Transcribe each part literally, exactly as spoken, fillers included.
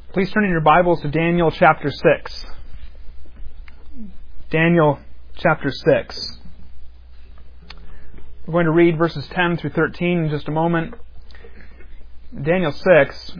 Please turn in your Bibles to Daniel chapter six. Daniel chapter six. We're going to read verses ten through thirteen in just a moment. Daniel six.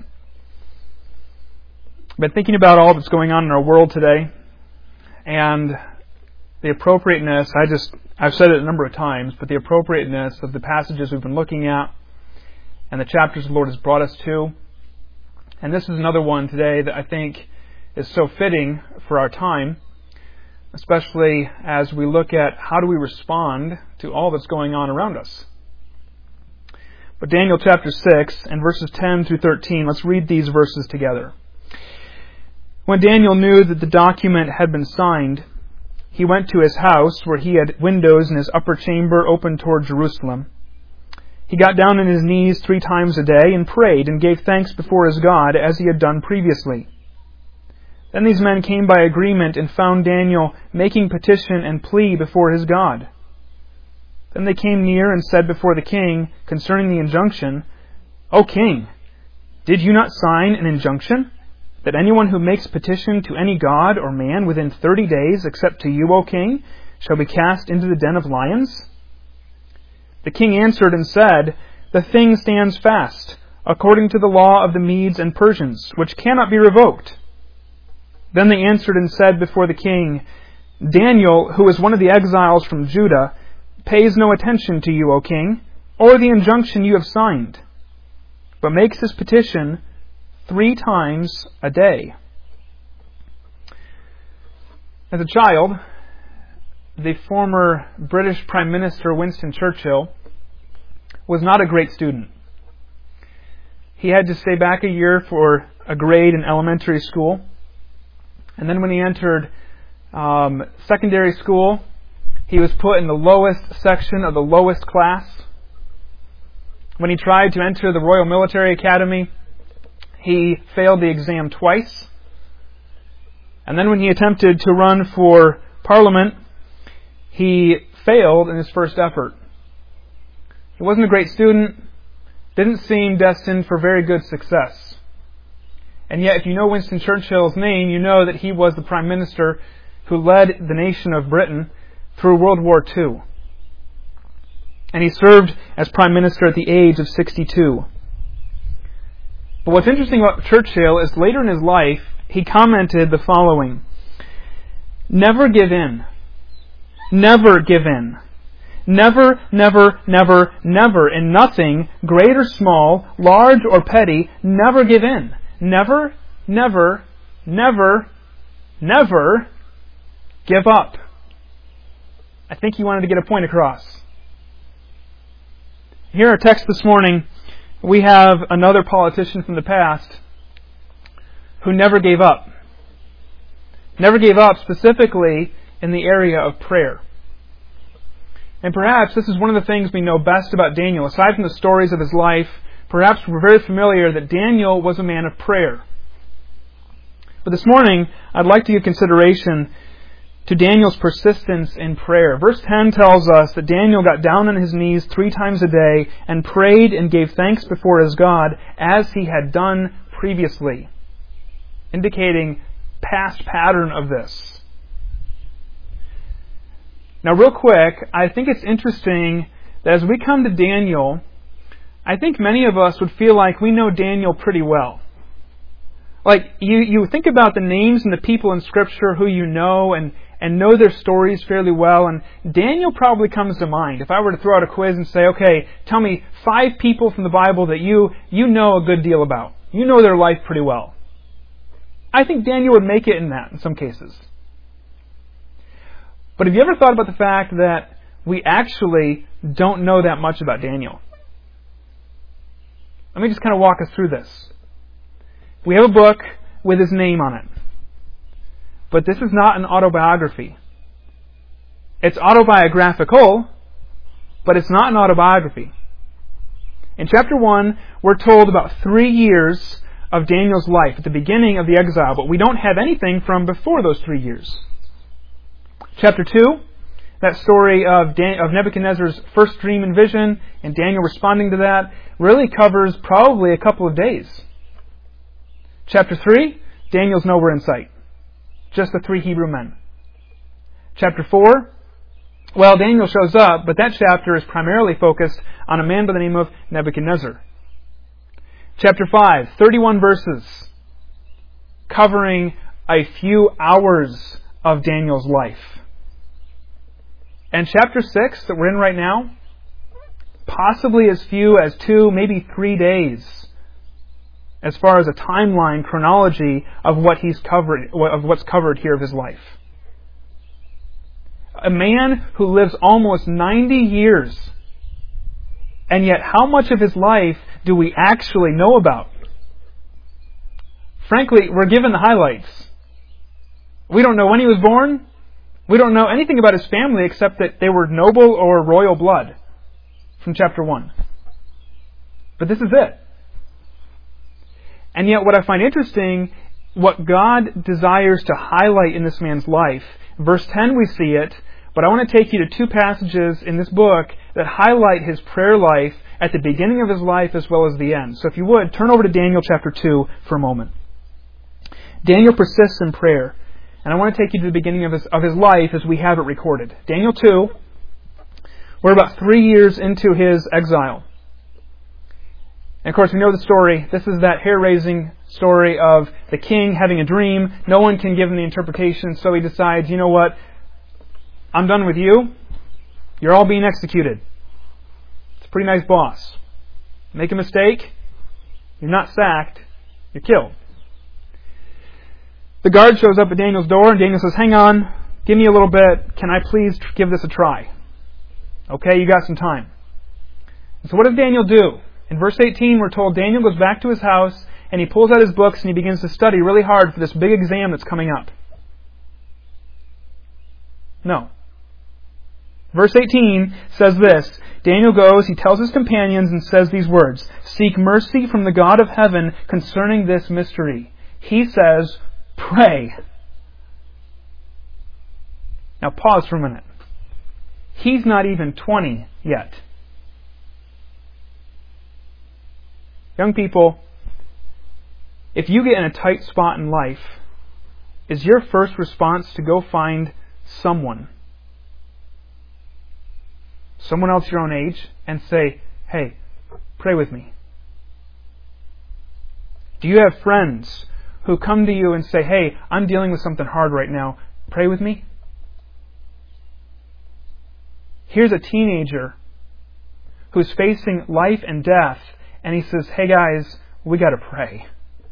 I've been thinking about all that's going on in our world today and the appropriateness, I just, I've said it a number of times, but the appropriateness of the passages we've been looking at and the chapters the Lord has brought us to. And this is another one today that I think is so fitting for our time, especially as we look at how do we respond to all that's going on around us. But Daniel chapter six and verses ten through thirteen, let's read these verses together. When Daniel knew that the document had been signed, he went to his house where he had windows in his upper chamber open toward Jerusalem. He got down on his knees three times a day and prayed and gave thanks before his God as he had done previously. Then these men came by agreement and found Daniel making petition and plea before his God. Then they came near and said before the king concerning the injunction, "O king, did you not sign an injunction that anyone who makes petition to any god or man within thirty days, except to you, O king, shall be cast into the den of lions?" The king answered and said, "The thing stands fast, according to the law of the Medes and Persians, which cannot be revoked." Then they answered and said before the king, "Daniel, who is one of the exiles from Judah, pays no attention to you, O king, or the injunction you have signed, but makes his petition three times a day." As a child, the former British Prime Minister Winston Churchill was not a great student. He had to stay back a year for a grade in elementary school. And then when he entered um, secondary school, he was put in the lowest section of the lowest class. When he tried to enter the Royal Military Academy, he failed the exam twice. And then when he attempted to run for Parliament, he failed in his first effort. He wasn't a great student, didn't seem destined for very good success. And yet, if you know Winston Churchill's name, you know that he was the Prime Minister who led the nation of Britain through World War Two. And he served as Prime Minister at the age of sixty-two. But what's interesting about Churchill is later in his life, he commented the following: "Never give in. Never give in. Never, never, never, never, in nothing, great or small, large or petty, never give in. Never, never, never, never give up." I think he wanted to get a point across. Here in our text this morning, we have another politician from the past who never gave up. Never gave up specifically in the area of prayer. And perhaps this is one of the things we know best about Daniel. Aside from the stories of his life, perhaps we're very familiar that Daniel was a man of prayer. But this morning, I'd like to give consideration to Daniel's persistence in prayer. Verse ten tells us that Daniel got down on his knees three times a day and prayed and gave thanks before his God as he had done previously, indicating past pattern of this. Now, real quick, I think it's interesting that as we come to Daniel, I think many of us would feel like we know Daniel pretty well. Like, you, you think about the names and the people in Scripture who you know and, and know their stories fairly well, and Daniel probably comes to mind. If I were to throw out a quiz and say, okay, tell me five people from the Bible that you, you know a good deal about. You know their life pretty well. I think Daniel would make it in that in some cases. But have you ever thought about the fact that we actually don't know that much about Daniel? Let me just kind of walk us through this. We have a book with his name on it. But this is not an autobiography. It's autobiographical, but it's not an autobiography. In chapter one, we're told about three years of Daniel's life at the beginning of the exile, but we don't have anything from before those three years. Chapter two, that story of, Dan- of Nebuchadnezzar's first dream and vision, and Daniel responding to that, really covers probably a couple of days. Chapter three, Daniel's nowhere in sight. Just the three Hebrew men. Chapter four, well, Daniel shows up, but that chapter is primarily focused on a man by the name of Nebuchadnezzar. Chapter five, thirty-one verses, covering a few hours of Daniel's life. And chapter six, that we're in right now, possibly as few as two, maybe three days, as far as a timeline, chronology of what he's covered, of what's covered here of his life. A man who lives almost ninety years, and yet how much of his life do we actually know about? Frankly, we're given the highlights. We don't know when he was born. We don't know anything about his family except that they were noble or royal blood from chapter one. But this is it. And yet what I find interesting, what God desires to highlight in this man's life, verse ten we see it, but I want to take you to two passages in this book that highlight his prayer life at the beginning of his life as well as the end. So if you would, turn over to Daniel chapter two for a moment. Daniel persists in prayer. And I want to take you to the beginning of his, of his life as we have it recorded. Daniel two, we're about three years into his exile. And of course, we know the story. This is that hair-raising story of the king having a dream. No one can give him the interpretation, so he decides, you know what? I'm done with you. You're all being executed. It's a pretty nice boss. Make a mistake, you're not sacked, you're killed. The guard shows up at Daniel's door, and Daniel says, hang on, give me a little bit. Can I please give this a try? Okay, you got some time. And so what does Daniel do? In verse eighteen, we're told Daniel goes back to his house, and he pulls out his books, and he begins to study really hard for this big exam that's coming up. No. Verse eighteen says this, Daniel goes, he tells his companions and says these words, seek mercy from the God of heaven concerning this mystery. He says, pray. Now pause for a minute. He's not even twenty yet. Young people, if you get in a tight spot in life, is your first response to go find someone, someone else your own age, and say, hey, pray with me? Do you have friends who come to you and say, hey, I'm dealing with something hard right now, pray with me? Here's a teenager who's facing life and death, and he says, hey guys, we got to pray.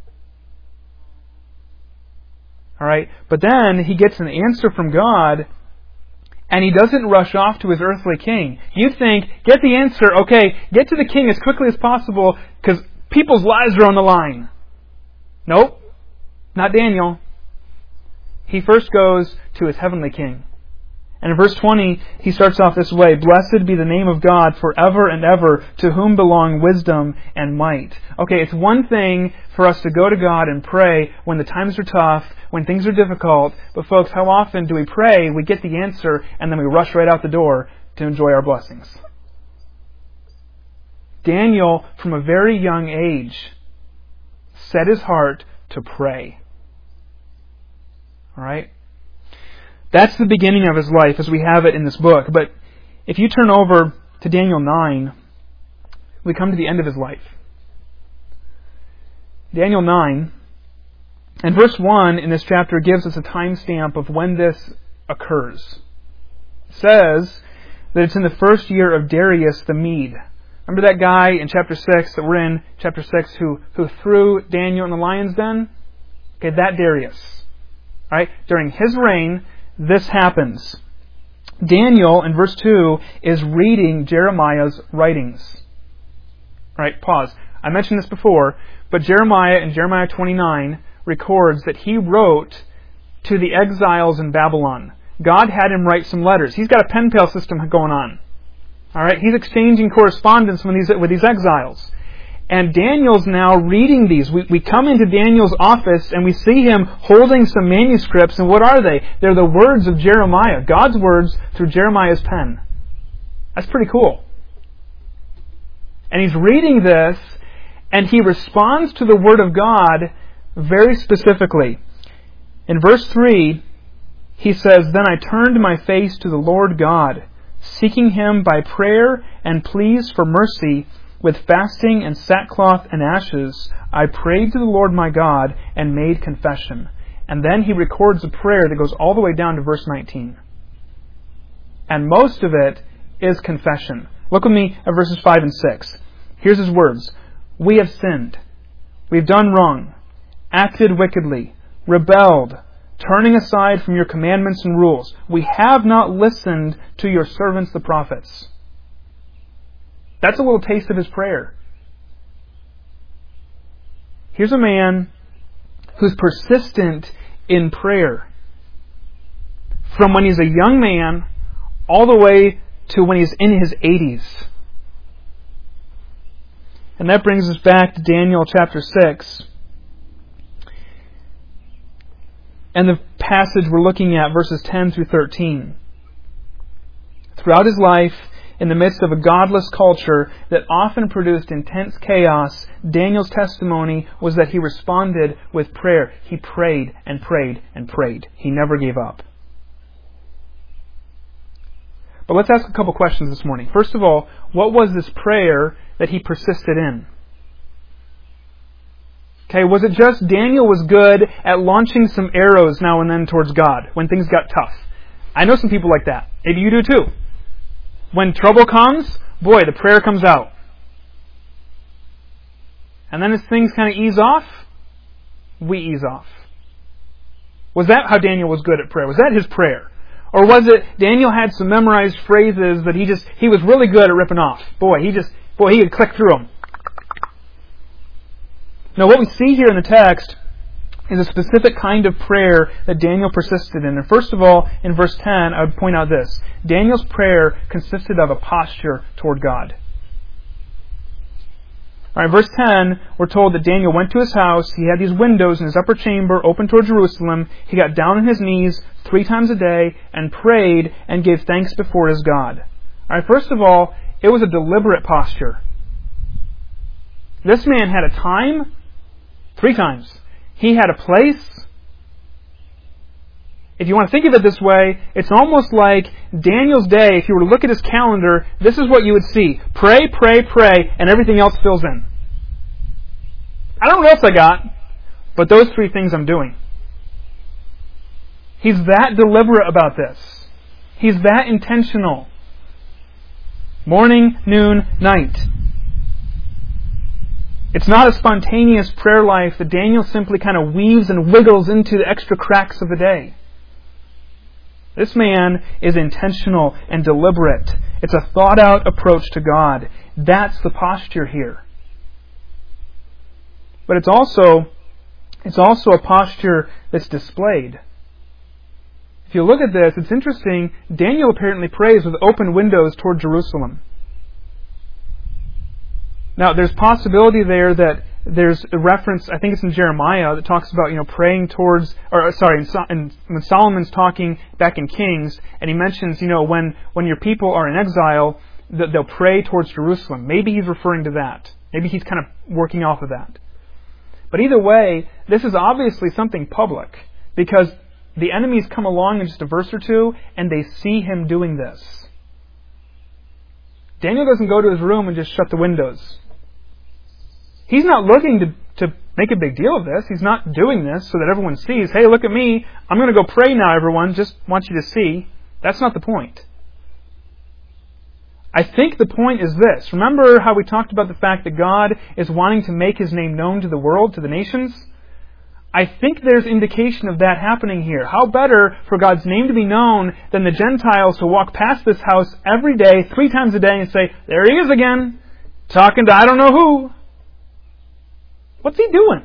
Alright, but then he gets an answer from God, and he doesn't rush off to his earthly king. You think, get the answer, okay, get to the king as quickly as possible, because people's lives are on the line. Nope. Not Daniel. He first goes to his heavenly king. And in verse twenty, he starts off this way, blessed be the name of God forever and ever, to whom belong wisdom and might. Okay, it's one thing for us to go to God and pray when the times are tough, when things are difficult, but folks, how often do we pray, we get the answer, and then we rush right out the door to enjoy our blessings? Daniel, from a very young age, set his heart to pray. Alright? That's the beginning of his life as we have it in this book. But if you turn over to Daniel nine, we come to the end of his life. Daniel nine, and verse one in this chapter gives us a timestamp of when this occurs. It says that it's in the first year of Darius the Mede. Remember that guy in chapter six that we're in, chapter six, who, who threw Daniel in the lion's den? Okay, that Darius. Right? During his reign, this happens. Daniel, in verse two, is reading Jeremiah's writings. Right, pause. I mentioned this before, but Jeremiah in Jeremiah twenty-nine records that he wrote to the exiles in Babylon. God had him write some letters. He's got a pen pal system going on. All right, he's exchanging correspondence with these, with these exiles. And Daniel's now reading these. We, we come into Daniel's office and we see him holding some manuscripts. And what are they? They're the words of Jeremiah. God's words through Jeremiah's pen. That's pretty cool. And he's reading this and he responds to the Word of God very specifically. In verse three, he says, "Then I turned my face to the Lord God, seeking Him by prayer and pleas for mercy, with fasting and sackcloth and ashes. I prayed to the Lord my God and made confession." And then he records a prayer that goes all the way down to verse nineteen. And most of it is confession. Look with me at verses five and six. Here's his words. "We have sinned. We've done wrong, acted wickedly, rebelled, turning aside from your commandments and rules. We have not listened to your servants the prophets." That's a little taste of his prayer. Here's a man who's persistent in prayer. From when he's a young man all the way to when he's in his eighties. And that brings us back to Daniel chapter six. And the passage we're looking at, verses ten through thirteen. Throughout his life, in the midst of a godless culture that often produced intense chaos, Daniel's testimony was that he responded with prayer. He prayed and prayed and prayed. He never gave up. But let's ask a couple questions this morning. First of all, what was this prayer that he persisted in? Okay, was it just Daniel was good at launching some arrows now and then towards God when things got tough? I know some people like that. Maybe you do too. When trouble comes, boy, the prayer comes out. And then as things kind of ease off, we ease off. Was that how Daniel was good at prayer? Was that his prayer? Or was it Daniel had some memorized phrases that he just, he was really good at ripping off? Boy, he just, boy, he could click through them. Now what we see here in the text is a specific kind of prayer that Daniel persisted in. And first of all, in verse ten, I would point out this. Daniel's prayer consisted of a posture toward God. All right, verse ten, we're told that Daniel went to his house. He had these windows in his upper chamber open toward Jerusalem. He got down on his knees three times a day and prayed and gave thanks before his God. All right, first of all, it was a deliberate posture. This man had a time, three times. He had a place. If you want to think of it this way, it's almost like Daniel's day, if you were to look at his calendar, this is what you would see. Pray, pray, pray, and everything else fills in. I don't know what else I got, but those three things I'm doing. He's that deliberate about this. He's that intentional. Morning, noon, night. It's not a spontaneous prayer life that Daniel simply kind of weaves and wiggles into the extra cracks of the day. This man is intentional and deliberate. It's a thought-out approach to God. That's the posture here. But it's also, it's also a posture that's displayed. If you look at this, it's interesting. Daniel apparently prays with open windows toward Jerusalem. Now, there's possibility there that there's a reference, I think it's in Jeremiah, that talks about, you know, praying towards, or sorry, in, when Solomon's talking back in Kings, and he mentions, you know, when, when your people are in exile, that they'll pray towards Jerusalem. Maybe he's referring to that. Maybe he's kind of working off of that. But either way, this is obviously something public, because the enemies come along in just a verse or two, and they see him doing this. Daniel doesn't go to his room and just shut the windows. He's not looking to, to make a big deal of this. He's not doing this so that everyone sees, hey, look at me. I'm going to go pray now, everyone. Just want you to see. That's not the point. I think the point is this. Remember how we talked about the fact that God is wanting to make His name known to the world, to the nations? I think there's indication of that happening here. How better for God's name to be known than the Gentiles to walk past this house every day, three times a day, and say, there he is again, talking to I don't know who. What's he doing?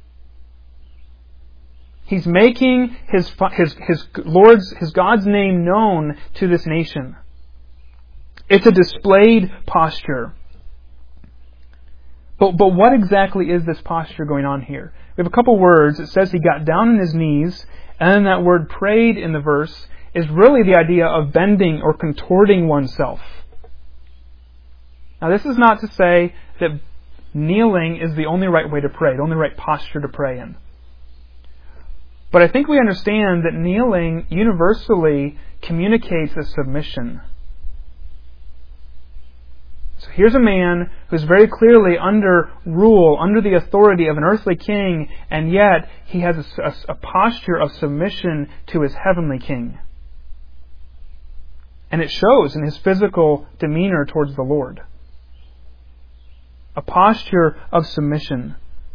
He's making his his his Lord's his God's name known to this nation. It's a displayed posture. But but what exactly is this posture going on here? We have a couple words. It says he got down on his knees, and then that word prayed in the verse is really the idea of bending or contorting oneself. Now this is not to say that kneeling is the only right way to pray, the only right posture to pray in. But I think we understand that kneeling universally communicates a submission. So here's a man who's very clearly under rule, under the authority of an earthly king, and yet he has a, a, a posture of submission to his heavenly king. And it shows in his physical demeanor towards the Lord. A posture of submission.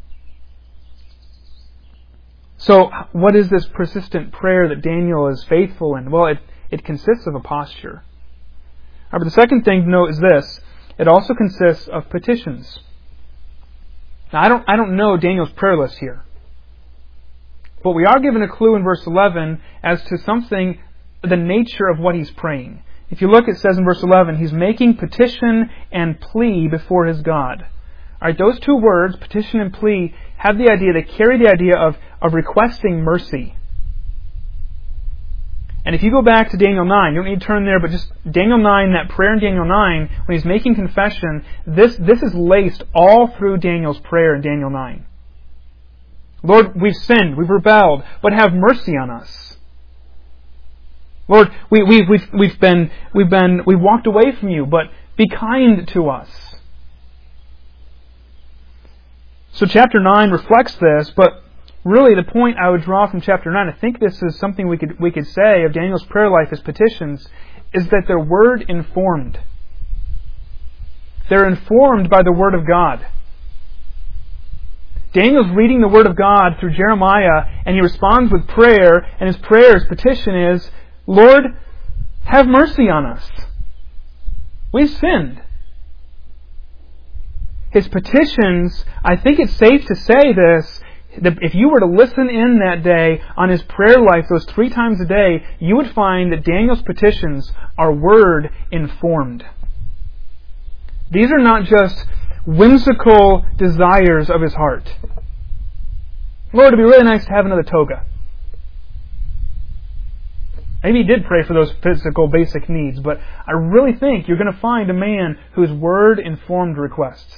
So, what is this persistent prayer that Daniel is faithful in? Well, it, it consists of a posture. However, the second thing to note is this. It also consists of petitions. Now, I don't, I don't know Daniel's prayer list here. But we are given a clue in verse eleven as to something, the nature of what he's praying. If you look, it says in verse eleven, he's making petition and plea before his God. All right, those two words, petition and plea, have the idea, they carry the idea of, of requesting mercy. And if you go back to Daniel nine, you don't need to turn there, but just Daniel nine, that prayer in Daniel nine, when he's making confession, this, this is laced all through Daniel's prayer in Daniel nine. Lord, we've sinned, we've rebelled, but have mercy on us. Lord, we, we, we've, we've been, we've been, we've walked away from you, but be kind to us. So chapter nine reflects this, but really the point I would draw from chapter nine, I think this is something we could we could say of Daniel's prayer life as petitions, is that they're word informed. They're informed by the Word of God. Daniel's reading the Word of God through Jeremiah, and he responds with prayer, and his prayer, his petition is, Lord, have mercy on us. We've sinned. His petitions, I think it's safe to say this, that if you were to listen in that day on his prayer life, those three times a day, you would find that Daniel's petitions are word informed. These are not just whimsical desires of his heart. Lord, it'd be really nice to have another toga. Maybe he did pray for those physical basic needs, but I really think you're going to find a man whose word-informed requests.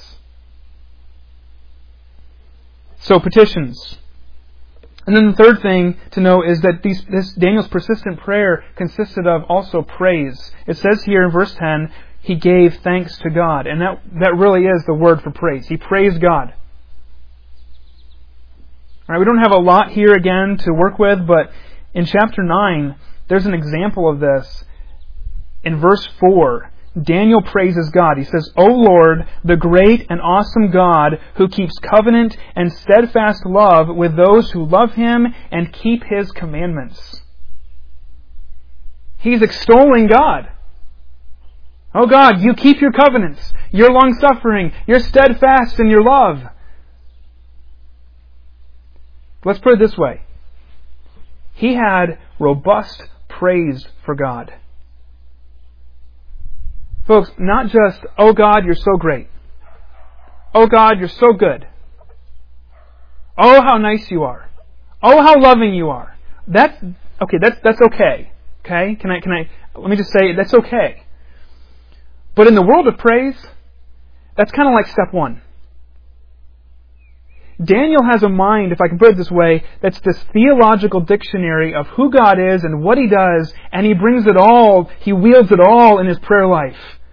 So, petitions. And then the third thing to know is that these, this Daniel's persistent prayer consisted of also praise. It says here in verse ten, he gave thanks to God. And that, that really is the word for praise. He praised God. All right, we don't have a lot here again to work with, but in chapter nine, there's an example of this. In verse four, Daniel praises God. He says, O Lord, the great and awesome God who keeps covenant and steadfast love with those who love Him and keep His commandments. He's extolling God. Oh God, you keep your covenants. You're long-suffering. You're steadfast in your love. Let's put it this way. He had robust praise for God. Folks, not just, oh God, you're so great. Oh God, you're so good. Oh, how nice you are. Oh, how loving you are. That's, okay, that's, that's okay. Okay? Can I, can I, let me just say, that's okay. But in the world of praise, that's kind of like step one. Daniel has a mind, if I can put it this way, that's this theological dictionary of who God is and what He does, and he brings it all, he wields it all in his prayer life.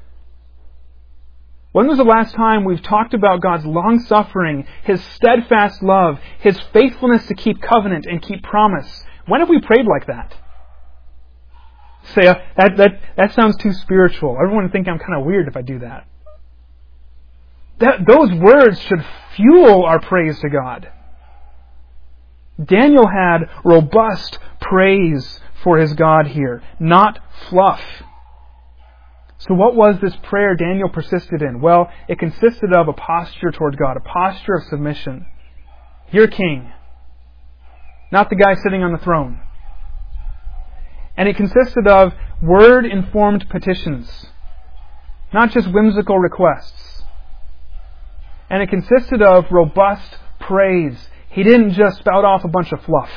When was the last time we've talked about God's long-suffering, His steadfast love, His faithfulness to keep covenant and keep promise? When have we prayed like that? Say, uh, that, that, that sounds too spiritual. Everyone would think I'm kind of weird if I do that. That, those words should fuel our praise to God. Daniel had robust praise for his God here, not fluff. So what was this prayer Daniel persisted in? Well, it consisted of a posture toward God, a posture of submission. You're king, not the guy sitting on the throne. And it consisted of word-informed petitions, not just whimsical requests. And it consisted of robust praise. He didn't just spout off a bunch of fluff.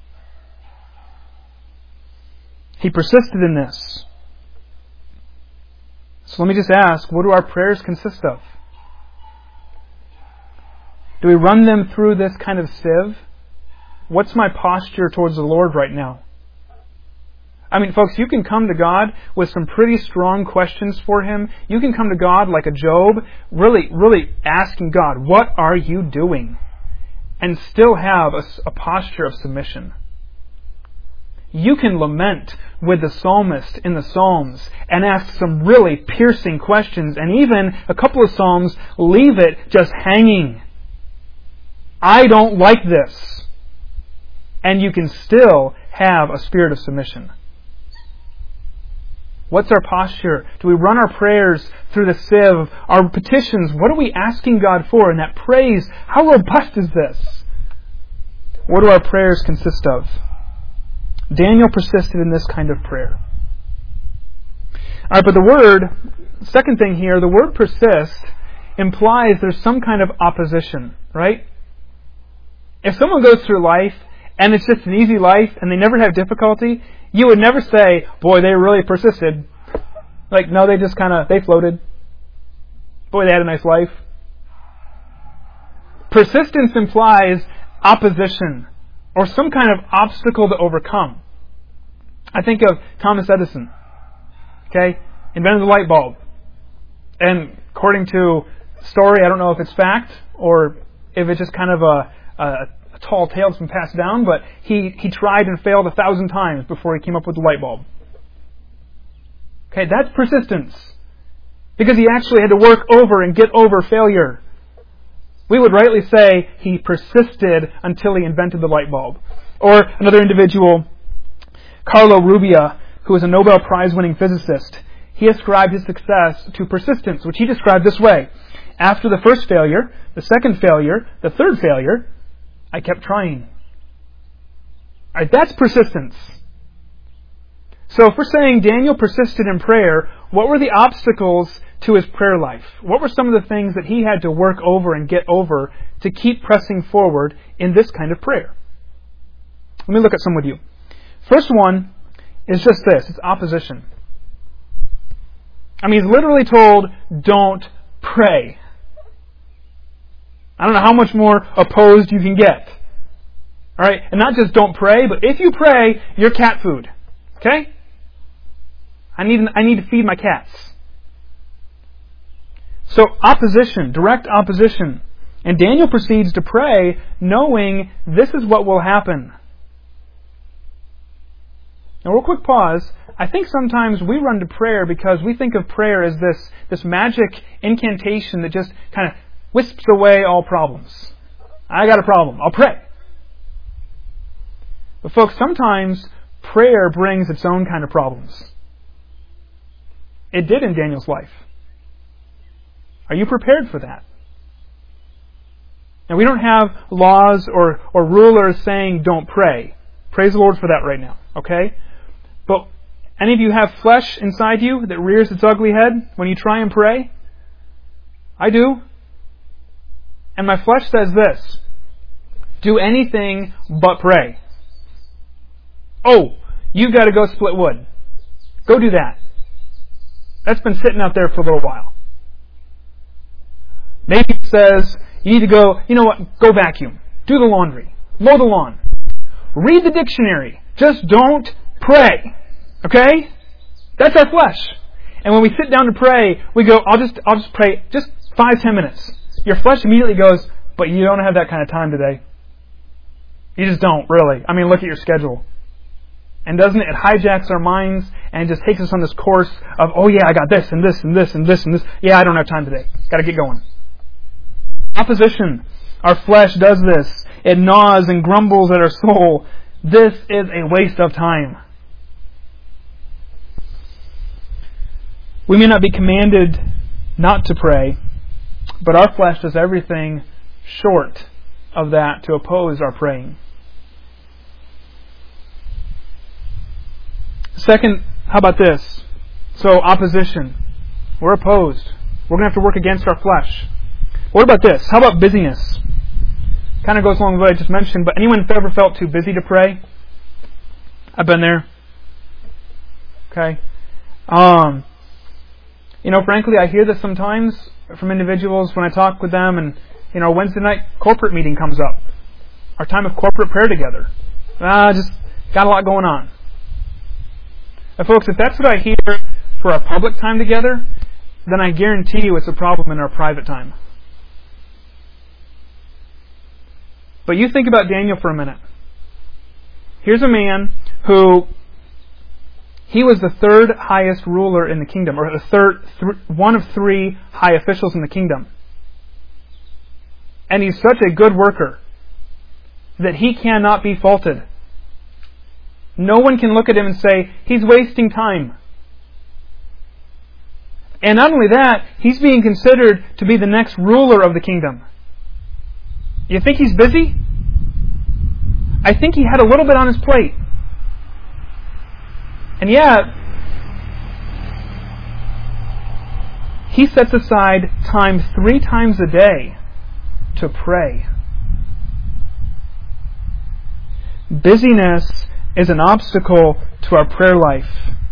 He persisted in this. So let me just ask, what do our prayers consist of? Do we run them through this kind of sieve? What's my posture towards the Lord right now? I mean, folks, you can come to God with some pretty strong questions for Him. You can come to God like a Job, really, really asking God, what are you doing? And still have a, a posture of submission. You can lament with the psalmist in the Psalms and ask some really piercing questions, and even a couple of Psalms leave it just hanging. I don't like this. And you can still have a spirit of submission. What's our posture? Do we run our prayers through the sieve? Our petitions, what are we asking God for? And that praise, how robust is this? What do our prayers consist of? Daniel persisted in this kind of prayer. Alright, but the word, second thing here, the word persist implies there's some kind of opposition, right? If someone goes through life and it's just an easy life and they never have difficulty, you would never say, boy, they really persisted. Like, no, they just kind of, they floated. Boy, they had a nice life. Persistence implies opposition or some kind of obstacle to overcome. I think of Thomas Edison. Okay? Invented the light bulb. And according to story, I don't know if it's fact or if it's just kind of a, a tall tale that's been passed down, but he, he tried and failed a thousand times before he came up with the light bulb. Okay, that's persistence. Because he actually had to work over and get over failure. We would rightly say he persisted until he invented the light bulb. Or another individual, Carlo Rubbia, who is a Nobel Prize-winning physicist, he ascribed his success to persistence, which he described this way. After the first failure, the second failure, the third failure, I kept trying. All right, that's persistence. So if we're saying Daniel persisted in prayer, what were the obstacles to his prayer life? What were some of the things that he had to work over and get over to keep pressing forward in this kind of prayer? Let me look at some with you. First one is just this. It's opposition. I mean, he's literally told, don't pray. I don't know how much more opposed you can get. All right? And not just don't pray, but if you pray, you're cat food. Okay? I need, I need to feed my cats. So opposition, direct opposition. And Daniel proceeds to pray knowing this is what will happen. Now, real quick pause. I think sometimes we run to prayer because we think of prayer as this, this magic incantation that just kind of wisps away all problems. I got a problem. I'll pray. But folks, sometimes prayer brings its own kind of problems. It did in Daniel's life. Are you prepared for that? Now, we don't have laws or, or rulers saying don't pray. Praise the Lord for that right now. Okay? But any of you have flesh inside you that rears its ugly head when you try and pray? I do. And my flesh says this: do anything but pray. Oh, you've got to go split wood. Go do that. That's been sitting out there for a little while. Maybe it says you need to go, you know what, go vacuum. Do the laundry. Mow the lawn. Read the dictionary. Just don't pray. Okay? That's our flesh. And when we sit down to pray, we go, I'll just I'll just pray just five, ten minutes. Your flesh immediately goes, but you don't have that kind of time today. You just don't, really. I mean, look at your schedule. And doesn't it, it hijacks our minds and just takes us on this course of, oh yeah, I got this and this and this and this and this. Yeah, I don't have time today. Got to get going. Opposition. Our flesh does this. It gnaws and grumbles at our soul. This is a waste of time. We may not be commanded not to pray, but our flesh does everything short of that to oppose our praying. Second, how about this? So, opposition. We're opposed. We're going to have to work against our flesh. What about this? How about busyness? Kind of goes along with what I just mentioned, but anyone ever felt too busy to pray? I've been there. Okay. Um, you know, frankly, I hear this sometimes from individuals when I talk with them, and, you know, Wednesday night corporate meeting comes up. our time of corporate prayer together. Ah, just got a lot going on. Now, folks, if that's what I hear for our public time together, then I guarantee you it's a problem in our private time. But you think about Daniel for a minute. Here's a man who, he was the third highest ruler in the kingdom, or the third, th- one of three high officials in the kingdom. And he's such a good worker that he cannot be faulted. No one can look at him and say, he's wasting time. And not only that, he's being considered to be the next ruler of the kingdom. You think he's busy? I think he had a little bit on his plate. And yet, he sets aside time three times a day to pray. Busyness is an obstacle to our prayer life.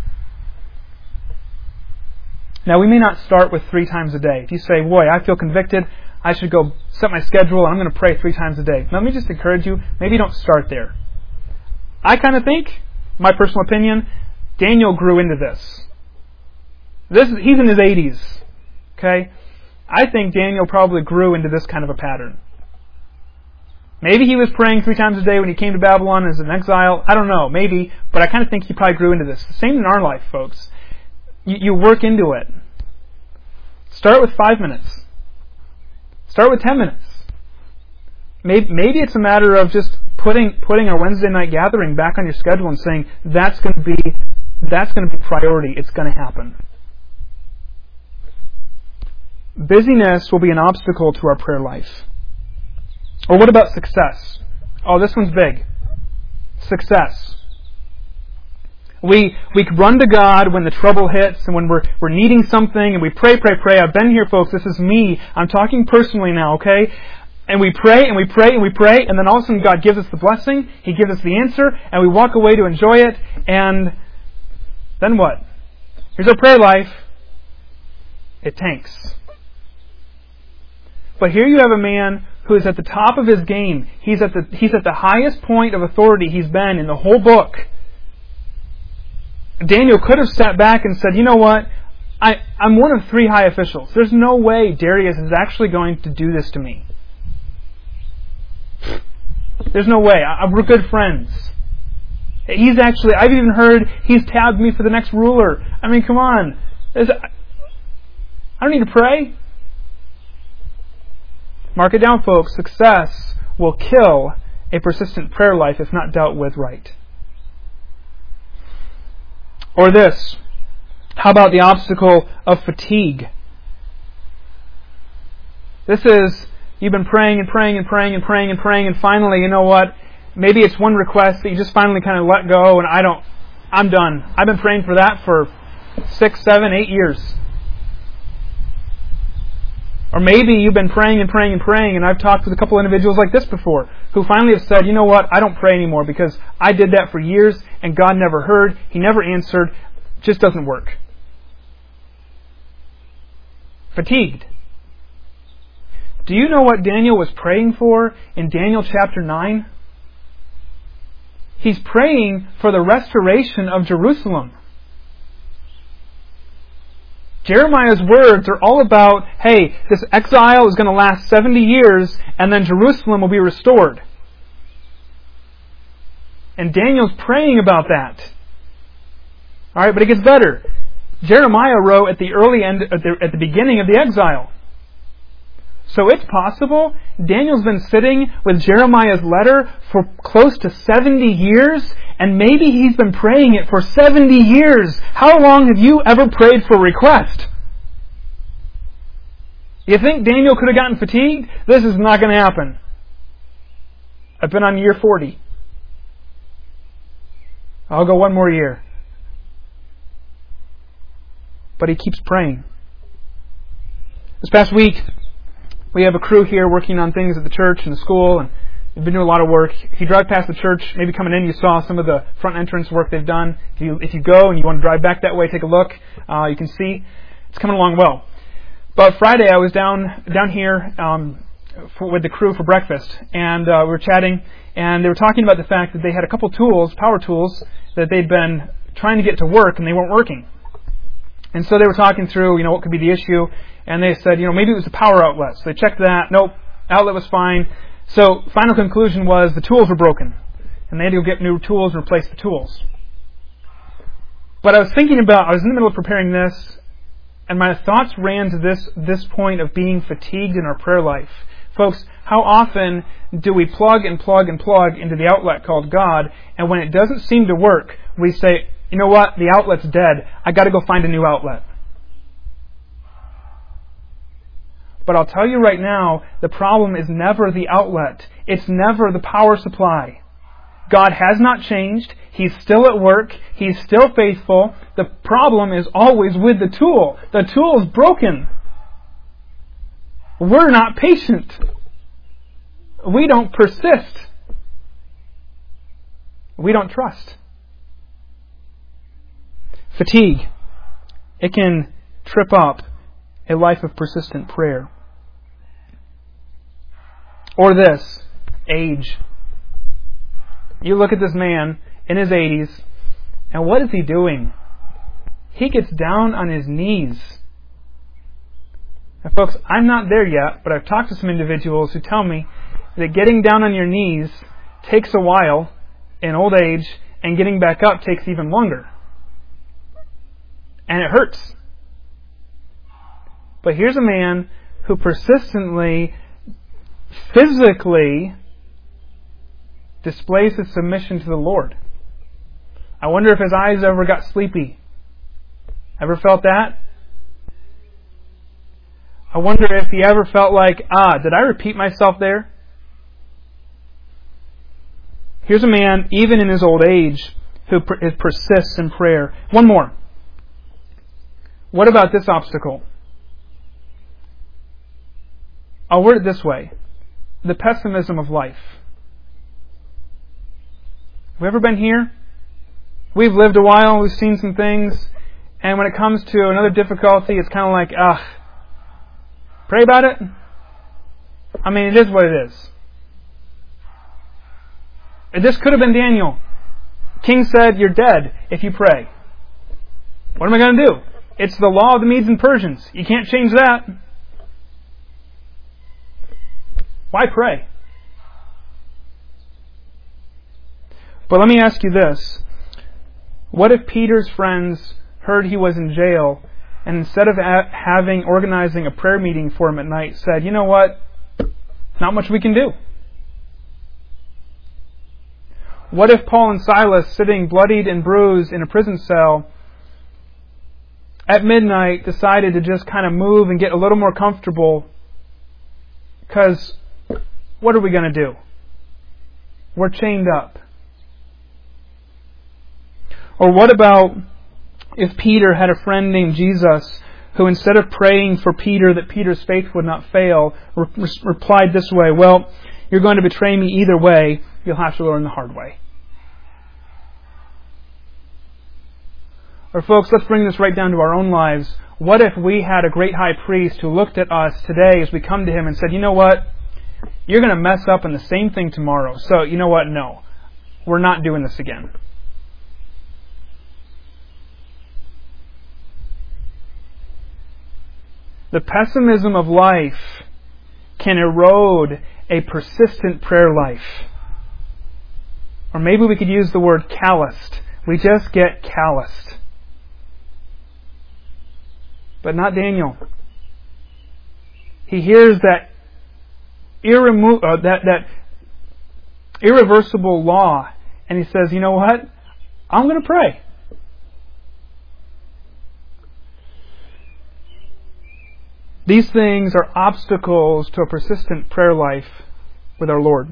Now, we may not start with three times a day. If you say, boy, I feel convicted, I should go set my schedule and I'm going to pray three times a day. Let me just encourage you, maybe don't start there. I kind of think, my personal opinion, Daniel grew into this. This he's in his eighties. Okay? I think Daniel probably grew into this kind of a pattern. Maybe he was praying three times a day when he came to Babylon as an exile. I don't know, maybe, but I kind of think he probably grew into this. Same in our life, folks. You, you work into it. Start with five minutes. Start with ten minutes. Maybe, maybe it's a matter of just putting putting our Wednesday night gathering back on your schedule and saying that's going to be that's going to be priority. It's going to happen. Busyness will be an obstacle to our prayer life. Or what about success? Oh, this one's big. Success. We we run to God when the trouble hits and when we're we're needing something and we pray, pray, pray. I've been here, folks. This is me. I'm talking personally now, okay? And we pray and we pray and we pray, and then all of a sudden God gives us the blessing, He gives us the answer, and we walk away to enjoy it, and then what? Here's our prayer life. It tanks. But here you have a man who is at the top of his game. He's at the he's at the highest point of authority he's been in the whole book. Daniel could have sat back and said, you know what? I, I'm one of three high officials. There's no way Darius is actually going to do this to me. There's no way. I, we're good friends. He's actually, I've even heard he's tabbed me for the next ruler. I mean, come on. There's, I don't need to pray. Mark it down, folks. Success will kill a persistent prayer life if not dealt with right. Or this. How about the obstacle of fatigue? This is, you've been praying and praying and praying and praying and praying, and finally, you know what? Maybe it's one request that you just finally kind of let go, and I don't, I'm done. I've been praying for that for six, seven, eight years. Or maybe you've been praying and praying and praying, and I've talked with a couple individuals like this before, who finally have said, you know what, I don't pray anymore because I did that for years, and God never heard, He never answered, just doesn't work. Fatigued. Do you know what Daniel was praying for in Daniel chapter nine? He's praying for the restoration of Jerusalem. Jeremiah's words are all about, hey, this exile is going to last seventy years and then Jerusalem will be restored. And Daniel's praying about that. Alright, but it gets better. Jeremiah wrote at the early end, at the, at the beginning of the exile. So it's possible Daniel's been sitting with Jeremiah's letter for close to seventy years, and maybe he's been praying it for seventy years. How long have you ever prayed for a request? You think Daniel could have gotten fatigued? This is not going to happen. I've been on year forty. I'll go one more year. But he keeps praying. This past week, we have a crew here working on things at the church and the school, and they've been doing a lot of work. If you drive past the church, maybe coming in, you saw some of the front entrance work they've done. If you if you go and you want to drive back that way, take a look. Uh, you can see it's coming along well. But Friday, I was down down here um, for, with the crew for breakfast, and uh, we were chatting, and they were talking about the fact that they had a couple tools, power tools, that they'd been trying to get to work, and they weren't working. And so they were talking through, you know, what could be the issue, and they said, you know, maybe it was the power outlet. So they checked that. Nope, outlet was fine. So final conclusion was the tools were broken, and they had to go get new tools and replace the tools. But I was thinking about, I was in the middle of preparing this, and my thoughts ran to this this point of being fatigued in our prayer life. Folks, how often do we plug and plug and plug into the outlet called God, and when it doesn't seem to work, we say, you know what, the outlet's dead. I got to go find a new outlet. But I'll tell you right now, the problem is never the outlet. It's never the power supply. God has not changed. He's still at work. He's still faithful. The problem is always with the tool. The tool is broken. We're not patient. We don't persist. We don't trust. Fatigue. It can trip up a life of persistent prayer. Or this, age. You look at this man in his eighties, and what is he doing? He gets down on his knees. Now, folks, I'm not there yet, but I've talked to some individuals who tell me that getting down on your knees takes a while in old age, and getting back up takes even longer. And it hurts. But here's a man who persistently, physically displays his submission to the Lord. I wonder if his eyes ever got sleepy. Ever felt that? I wonder if he ever felt like, ah, did I repeat myself there? Here's a man, even in his old age, who per- persists in prayer. One more. What about this obstacle? I'll word it this way. The pessimism of life. Have we ever been here? We've lived a while, we've seen some things, and when it comes to another difficulty, it's kind of like, ugh, pray about it? I mean, it is what it is. This could have been Daniel. King said, you're dead if you pray. What am I going to do? It's the law of the Medes and Persians. You can't change that. Why pray? But let me ask you this. What if Peter's friends heard he was in jail, and instead of having organizing a prayer meeting for him at night, said, you know what? Not much we can do. What if Paul and Silas, sitting bloodied and bruised in a prison cell, at midnight decided to just kind of move and get a little more comfortable, because what are we going to do? We're chained up. Or what about if Peter had a friend named Jesus who, instead of praying for Peter that Peter's faith would not fail, re- replied this way, well, you're going to betray me either way, you'll have to learn the hard way. Or folks, let's bring this right down to our own lives. What if we had a great high priest who looked at us today as we come to him and said, you know what? You're going to mess up in the same thing tomorrow. So, you know what? No. We're not doing this again. The pessimism of life can erode a persistent prayer life. Or maybe we could use the word calloused. We just get calloused. But not Daniel. He hears that irremo- uh, that that irreversible law, and he says, you know what? I'm going to pray. These things are obstacles to a persistent prayer life with our Lord.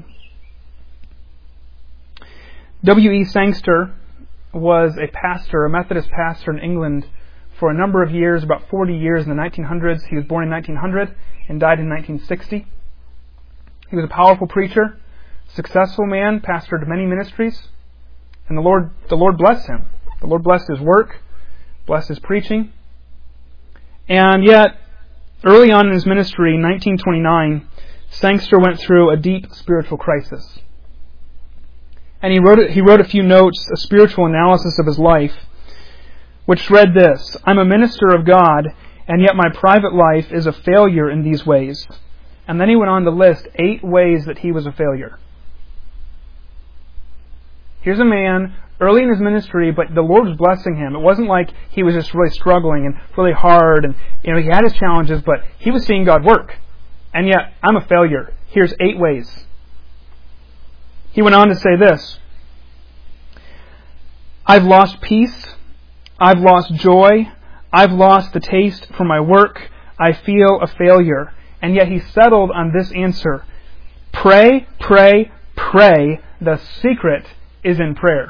W E Sangster was a pastor, a Methodist pastor in England for a number of years, about forty years in the nineteen hundreds. He was born in nineteen hundred and died in nineteen sixty. He was a powerful preacher, successful man, pastored many ministries, and the Lord, the Lord blessed him. The Lord blessed his work, blessed his preaching. And yet, early on in his ministry, in nineteen twenty-nine, Sangster went through a deep spiritual crisis. And he wrote, he wrote a few notes, a spiritual analysis of his life, which read this: I'm a minister of God, and yet my private life is a failure in these ways. And then he went on to list eight ways that he was a failure. Here's a man early in his ministry, but the Lord was blessing him. It wasn't like he was just really struggling and really hard, and you know he had his challenges, but he was seeing God work. And yet, I'm a failure. Here's eight ways. He went on to say this: I've lost peace. I've lost joy. I've lost the taste for my work. I feel a failure. And yet he settled on this answer: pray, pray, pray. The secret is in prayer.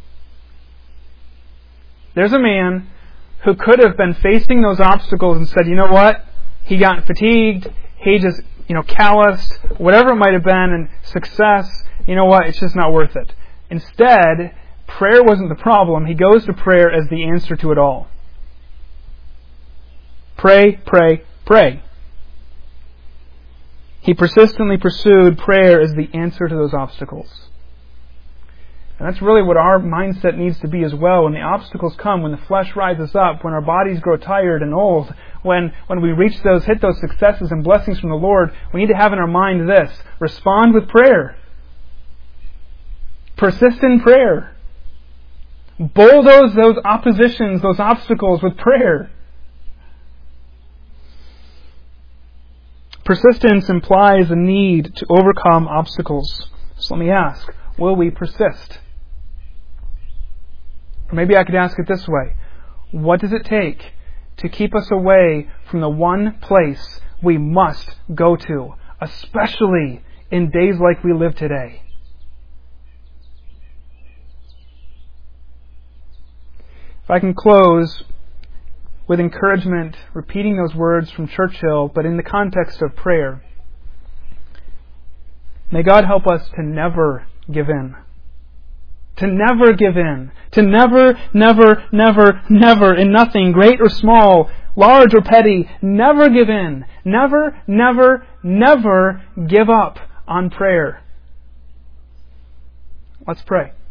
There's a man who could have been facing those obstacles and said, you know what? He got fatigued. He just, you know, calloused. Whatever it might have been, and success, you know what? It's just not worth it. Instead, prayer wasn't the problem. He goes to prayer as the answer to it all. Pray, pray, pray. He persistently pursued prayer as the answer to those obstacles. And that's really what our mindset needs to be as well. When the obstacles come, when the flesh rises up, when our bodies grow tired and old, when, when we reach those, hit those successes and blessings from the Lord, we need to have in our mind this: respond with prayer. Persist in prayer. Bulldoze those oppositions, those obstacles with prayer. Persistence implies a need to overcome obstacles. So let me ask, will we persist? Or maybe I could ask it this way: what does it take to keep us away from the one place we must go to, especially in days like we live today? If I can close with encouragement, repeating those words from Churchill, but in the context of prayer. May God help us to never give in. To never give in. To never, never, never, never, in nothing, great or small, large or petty, never give in. Never, never, never give up on prayer. Let's pray.